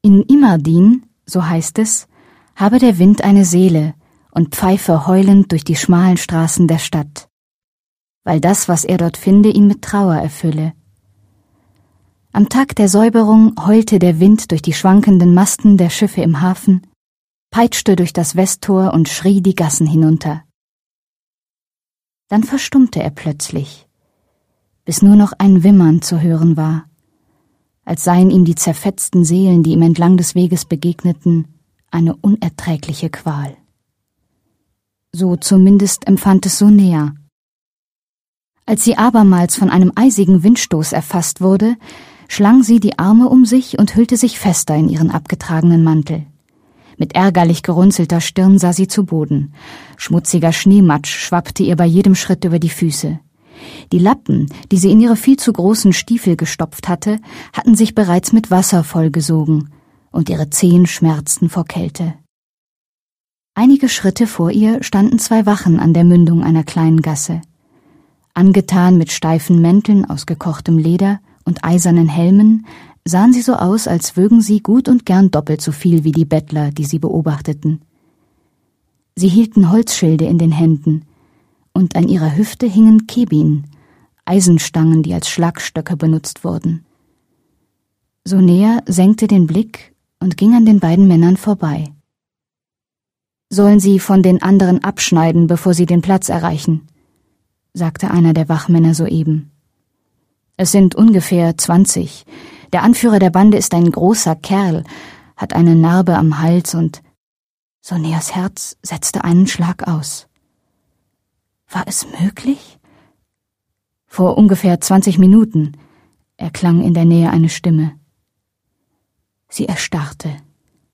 In Imardin, so heißt es, habe der Wind eine Seele und pfeife heulend durch die schmalen Straßen der Stadt, weil das, was er dort finde, ihn mit Trauer erfülle. Am Tag der Säuberung heulte der Wind durch die schwankenden Masten der Schiffe im Hafen, peitschte durch das Westtor und schrie die Gassen hinunter. Dann verstummte er plötzlich, bis nur noch ein Wimmern zu hören war, als seien ihm die zerfetzten Seelen, die ihm entlang des Weges begegneten, eine unerträgliche Qual. So zumindest empfand es Sonea. Als sie abermals von einem eisigen Windstoß erfasst wurde, schlang sie die Arme um sich und hüllte sich fester in ihren abgetragenen Mantel. Mit ärgerlich gerunzelter Stirn sah sie zu Boden. Schmutziger Schneematsch schwappte ihr bei jedem Schritt über die Füße. Die Lappen, die sie in ihre viel zu großen Stiefel gestopft hatte, hatten sich bereits mit Wasser vollgesogen, und ihre Zehen schmerzten vor Kälte. Einige Schritte vor ihr standen 2 Wachen an der Mündung einer kleinen Gasse. Angetan mit steifen Mänteln aus gekochtem Leder und eisernen Helmen, sahen sie so aus, als würgen sie gut und gern doppelt so viel wie die Bettler, die sie beobachteten. Sie hielten Holzschilde in den Händen, und an ihrer Hüfte hingen Kebin, Eisenstangen, die als Schlagstöcke benutzt wurden. Sonea senkte den Blick und ging an den beiden Männern vorbei. »Sollen Sie von den anderen abschneiden, bevor Sie den Platz erreichen?« sagte einer der Wachmänner soeben. »Es sind ungefähr 20. Der Anführer der Bande ist ein großer Kerl, hat eine Narbe am Hals und...« Soneas Herz setzte einen Schlag aus. War es möglich? »Vor ungefähr 20 Minuten«, erklang in der Nähe eine Stimme. Sie erstarrte.